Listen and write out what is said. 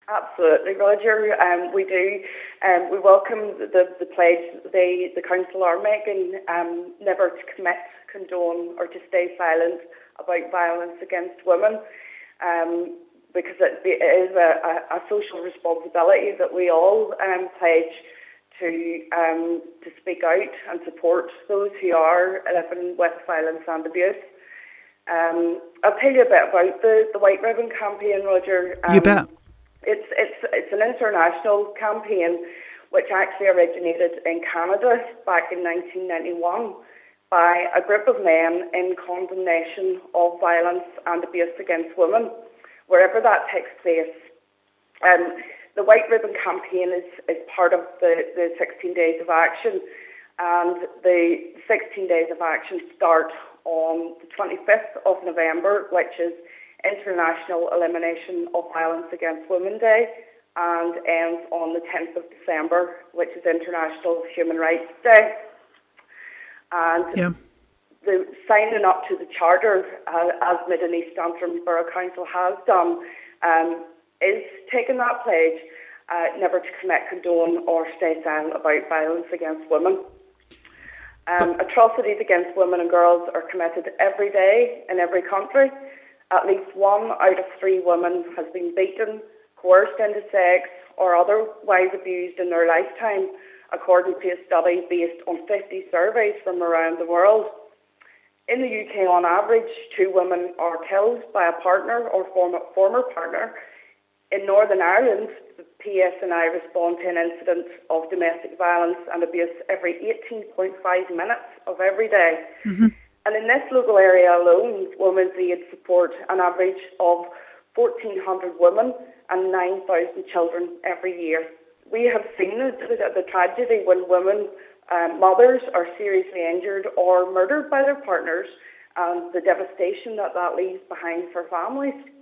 Absolutely, Roger. We do. We welcome the pledge the council are making, never to commit, condone or to stay silent about violence against women, because it is a social responsibility that we all pledge to speak out and support those who are living with violence and abuse. I'll tell you a bit about the White Ribbon campaign, Roger. You bet. It's an international campaign which actually originated in Canada back in 1991 by a group of men in condemnation of violence and abuse against women, wherever that takes place. The White Ribbon campaign is part of the 16 Days of Action, and the 16 Days of Action start on the 25th of November, which is International Elimination of Violence Against Women Day, and ends on the 10th of December, which is International Human Rights Day. And the signing up to the Charter, as Mid and East Antrim Borough Council has done, is taking that pledge, never to commit, condone or stay silent about violence against women. Atrocities against women and girls are committed every day in every country. At least 1 out of 3 women has been beaten, coerced into sex or otherwise abused in their lifetime, according to a study based on 50 surveys from around the world. In the UK, on average, 2 women are killed by a partner or former partner. In Northern Ireland, the PSNI respond to an incident of domestic violence and abuse every 18.5 minutes of every day. Mm-hmm. And in this local area alone, Women's Aid support an average of 1,400 women and 9,000 children every year. We have seen the tragedy when women, mothers, are seriously injured or murdered by their partners, and the devastation that leaves behind for families.